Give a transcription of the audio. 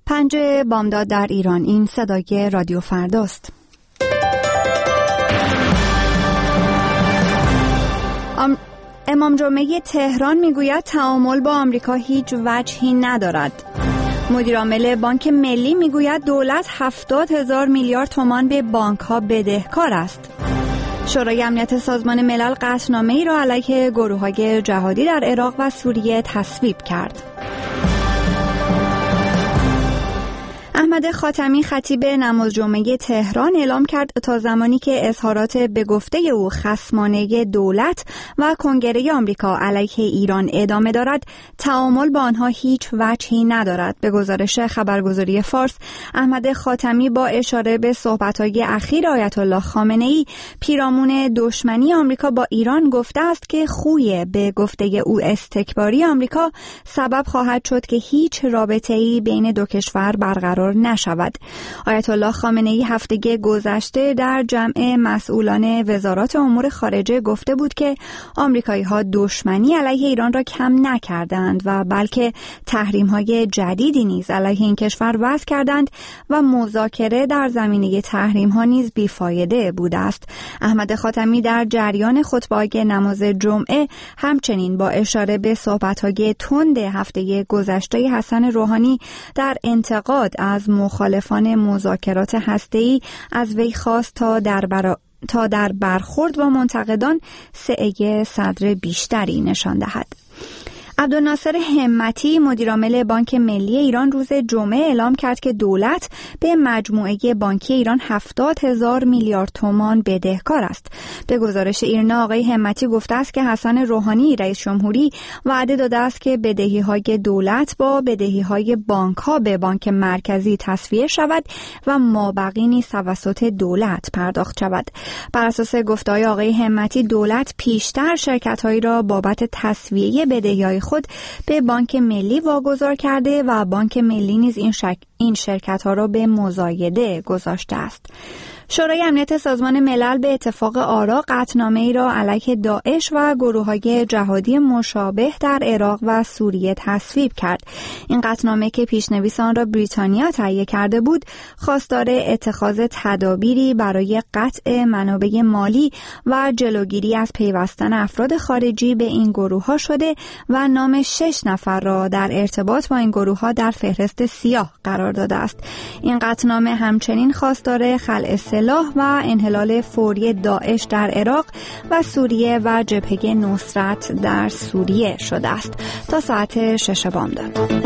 پنجه بامداد در ایران. این صدای رادیو فرداست. امام جمعه تهران میگوید تعامل با آمریکا هیچ وجهی ندارد. مدیر عامل بانک ملی میگوید دولت 70,000 میلیارد تومان به بانک ها بدهکار است. شورای امنیت سازمان ملل قطعنامه‌ای را علیه گروه‌های جهادی در عراق و سوریه تصویب کرد. احمد خاتمی خطیب نماز جمعه تهران اعلام کرد تا زمانی که اظهارات به گفته او خصمانه دولت و کنگره آمریکا علیه ایران ادامه دارد، تعامل با آنها هیچ وجهی ندارد. به گزارش خبرگزاری فارس، احمد خاتمی با اشاره به صحبت‌های اخیر آیت الله خامنه‌ای پیرامون دشمنی آمریکا با ایران گفته است که خوی به گفته او استکباری آمریکا سبب خواهد شد که هیچ رابطه‌ای بین دو کشور برقرار نشود. آیت الله خامنه‌ای هفته گذشته در جمع مسئولان وزارات امور خارجه گفته بود که آمریکایی‌ها دشمنی علیه ایران را کم نکردند و بلکه تحریم‌های جدیدی نیز علیه این کشور وضع کردند و مذاکره در زمینه تحریم‌ها نیز بیفایده بوده است. احمد خاتمی در جریان خطبه نماز جمعه همچنین با اشاره به صحبت‌های تند هفته گذشته حسن روحانی در انتقاد از مخالفان مذاکرات هسته‌ای از وی خواست تا در برخورد با منتقدان سعی صدر بیشتری نشان دهد. عبدالناصر همتی مدیر عامل بانک ملی ایران روز جمعه اعلام کرد که دولت به مجموعه بانکی ایران 70,000 میلیارد تومان بدهکار است. به گزارش ایرنا آقای همتی گفته است که حسن روحانی رئیس جمهوری وعده داده است که بدهی‌های دولت با بدهی‌های بانک‌ها به بانک مرکزی تسویه شود و مابقی نیز توسط دولت پرداخت شود. بر اساس گفته‌های آقای همتی دولت پیشتر شرکت‌هایی را بابت تسویه بدهی‌های خود به بانک ملی واگذار کرده و بانک ملی نیز این شرکت‌ها را به مزایده گذاشته است. شورای امنیت سازمان ملل به اتفاق آرا قطعنامه‌ای را علیه داعش و گروه‌های جهادی مشابه در عراق و سوریه تصویب کرد. این قطعنامه که پیشنویس آن را بریتانیا تهیه کرده بود، خواستار اتخاذ تدابیری برای قطع منابع مالی و جلوگیری از پیوستن افراد خارجی به این گروه‌ها شده و نام 6 نفر را در ارتباط با این گروه‌ها در فهرست سیاه قرار داده است. این قطعنامه همچنین خواستار خلع سلاح و انحلال فوری داعش در عراق و سوریه و جبهه نصرت در سوریه شده است. تا ساعت 6 بامداد.